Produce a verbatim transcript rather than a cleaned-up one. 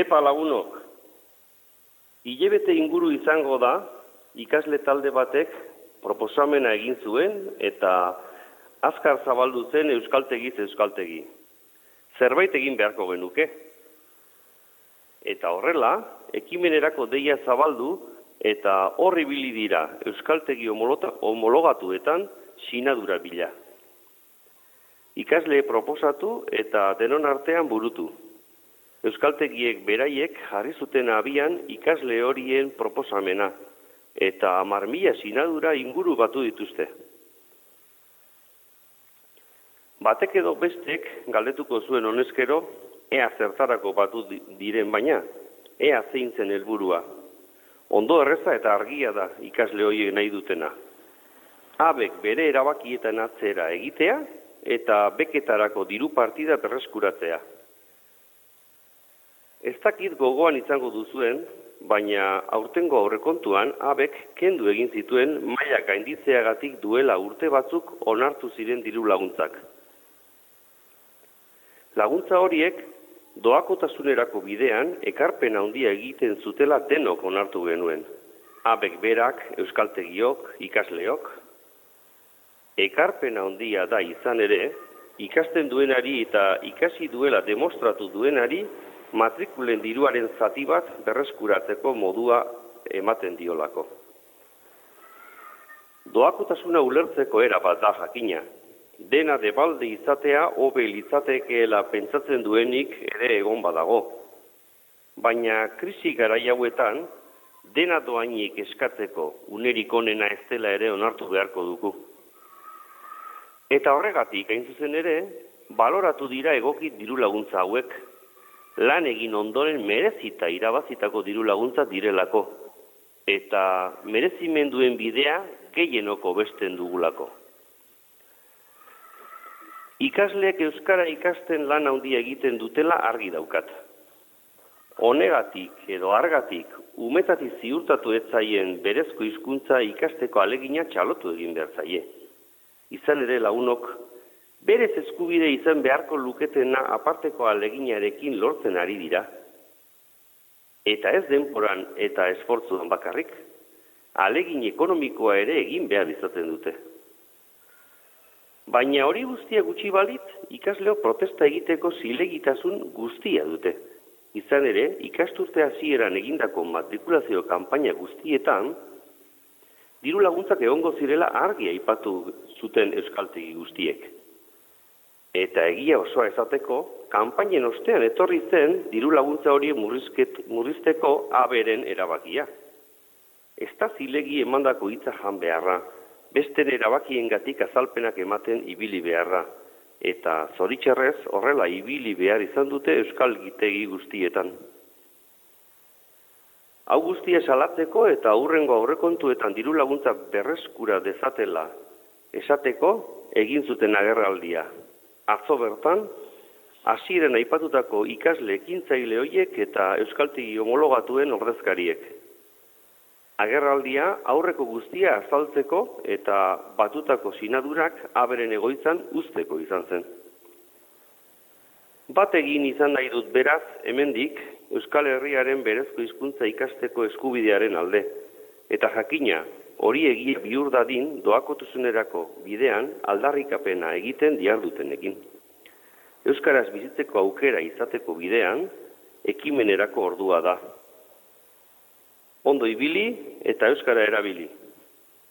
Epa lagunok, hilabete inguru izango da ikasle talde batek proposamena egin zuen eta azkar zabaldu zen euskaltegiz euskaltegi. Zerbait egin beharko genuke. Eta horrela, ekimenerako deia zabaldu eta horri bili dira euskaltegi homologatuetan sinadura bila. Ikasle proposatu eta denon artean burutu. Euskaltegiek beraiek jarri zuten abian ikasle horien proposamena eta hamar mila sinadura inguru batu dituzte. Batek edo bestek galdetuko zuen honezkero, ea zertarako batu diren baina, ea zein zen helburua. Ondo erreza eta argia da ikasle horiek nahi dutena. Abek bere erabakietan atzera egitea eta beketarako diru partida berreskuratzea. Ez dakit gogoan izango duzuen, baina aurtengo aurrekontuan abek kendu egin zituen maila gainditzeagatik duela urte batzuk onartu ziren diru laguntzak. Laguntza horiek doakotasunerako bidean ekarpen handia egiten zutela denok onartu genuen. Abek berak, euskaltegiok, ikasleok. Ekarpen handia da izan ere, ikasten duenari eta ikasi duela demostratu duenari matrikulen diruaren zati bat berreskuratzeko modua ematen diolako. Doakotasuna ulertzeko era bat da jakina. Dena debalde izatea hobe litzatekeela pentsatzen duenik ere egon badago. Baina krisi garai hauetan, dena doainik eskatzeko unerik onena ez dela ere onartu beharko dugu. Eta horregatik, hain zuzen ere, baloratu dira egoki diru laguntza hauek, lan egin ondoren merezita irabazitako diru laguntza direlako, eta merezimenduen bidea gehienoko besten dugulako. Ikasleek euskara ikasten lan handia egiten dutela argi daukat. Honegatik edo argatik umetati ziurtatu ez zaien berezko hizkuntza ikasteko alegina txalotu egin behar zaie. Izan ere lagunok, berez eskubide izan beharko luketena aparteko aleginarekin lortzen ari dira. Eta ez denporan eta esfortzuan bakarrik, alegin ekonomikoa ere egin behar izaten dute. Baina hori guztia gutxi balit, ikasleo protesta egiteko zilegitasun guztia dute. Izan ere, ikasturte hasieran egindako matrikulazio kanpaina guztietan, diru laguntzak egongo zirela argi aipatu zuten euskaltegi guztiek. Eta egia osoa esateko, kanpainen ostean etorri zen diru laguntza hori murrizteko aberen erabakia. Ez da zilegi emandako hitza jan beharra, besten erabakiengatik azalpenak ematen ibili beharra, eta zoritxarrez horrela ibili behar izan dute euskal gitegi guztietan. Hau guztia salatzeko eta aurrengo aurrekontuetan diru laguntza berreskura dezatela esateko egin zuten agerraldia. Atzo bertan, hasieran aipatutako ikasle ekintzaile horiek eta euskaltegi homologatuen ordezkariek. Agerraldia aurreko guztia azaltzeko eta batutako sinadurak aberen egoitzan usteko izan zen. Bat egin izan nahi dut beraz, hemendik, Euskal Herriaren berezko hizkuntza ikasteko eskubidearen alde, eta jakina hori egia bihur dadin doakotuzunerako bidean aldarrikapena egiten diardutenekin. Euskaraz bizitzeko aukera izateko bidean, ekimenerako ordua da. Ondo ibili eta euskara erabili.